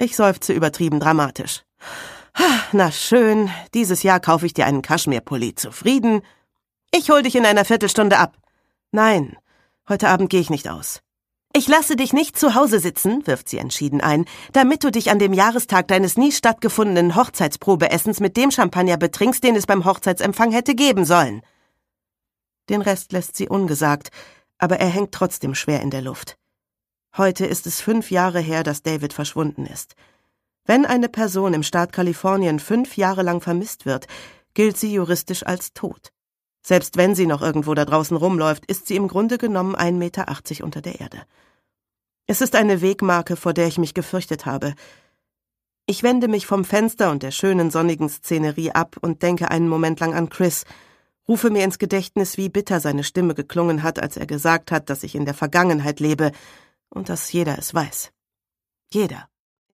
Ich seufze übertrieben dramatisch. Na schön, dieses Jahr kaufe ich dir einen Kaschmirpulli. Zufrieden? Ich hol dich in einer Viertelstunde ab. Nein, heute Abend gehe ich nicht aus. Ich lasse dich nicht zu Hause sitzen, wirft sie entschieden ein, damit du dich an dem Jahrestag deines nie stattgefundenen Hochzeitsprobeessens mit dem Champagner betrinkst, den es beim Hochzeitsempfang hätte geben sollen. Den Rest lässt sie ungesagt, aber er hängt trotzdem schwer in der Luft. Heute ist es 5 Jahre her, dass David verschwunden ist. Wenn eine Person im Staat Kalifornien 5 Jahre lang vermisst wird, gilt sie juristisch als tot. Selbst wenn sie noch irgendwo da draußen rumläuft, ist sie im Grunde genommen 1,80 Meter unter der Erde. Es ist eine Wegmarke, vor der ich mich gefürchtet habe. Ich wende mich vom Fenster und der schönen sonnigen Szenerie ab und denke einen Moment lang an Chris, rufe mir ins Gedächtnis, wie bitter seine Stimme geklungen hat, als er gesagt hat, dass ich in der Vergangenheit lebe und dass jeder es weiß. Jeder.